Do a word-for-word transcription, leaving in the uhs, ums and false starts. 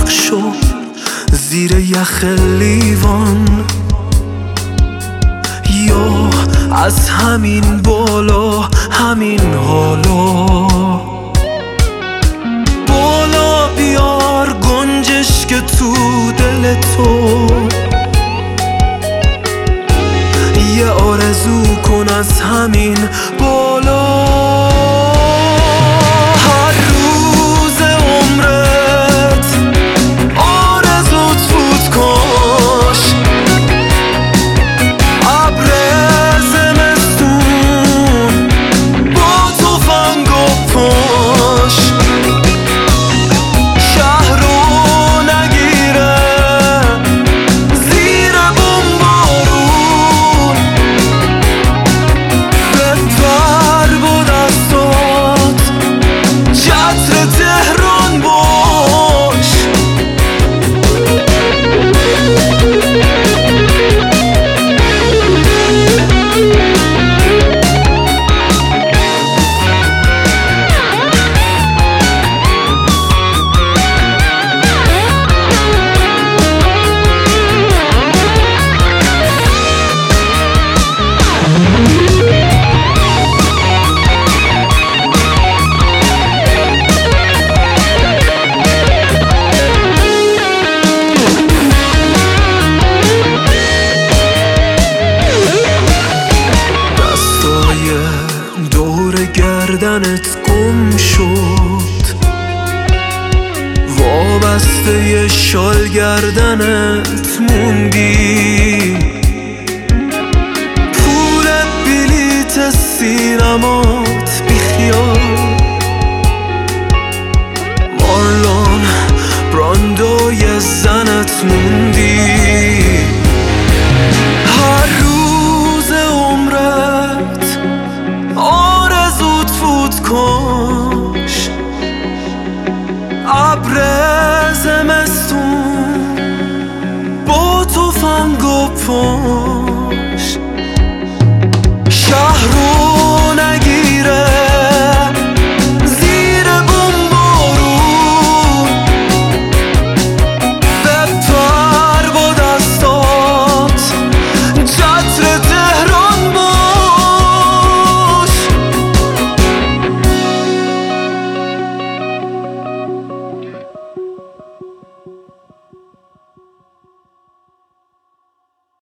شو زیر یخ لیوان، یا از همین بالا همین حالا بالا بیار گنجش که تو دل تو، یه آرزو کن از همین بالا. هر روز عمرت آرزوت فوت کاش، ابر زمستون با تفنگ و پاش، شهر رو نگیره زیر بمبارون، بپر با دستات چتر تهران باش. گردنت گم شد، وابسته ی شال گردنت موندی، پول بلیت سینمات بیخیال، مارلون براندوی زنت موندی. هر روز عمرت آرزوت فوت کاش، ابر زمستون با تفنگ و پاش.